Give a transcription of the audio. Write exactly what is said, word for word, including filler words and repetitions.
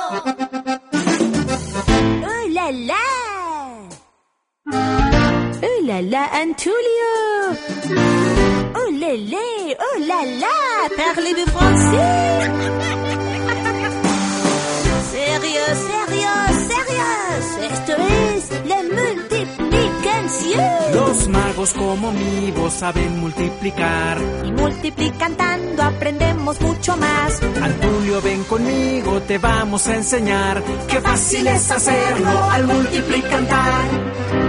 Oh là là! Oh là là, Antulio! Oh lélé! Oh là là! Parlez-vous français? Sérieux, sérieux, sérieux! Esto es la multiplicación. Los magos como mi voz saben multiplicar. Y multiplicando aprendemos mucho más. Antulio, ven conmigo, te vamos a enseñar. Qué fácil es hacerlo al multiplicar.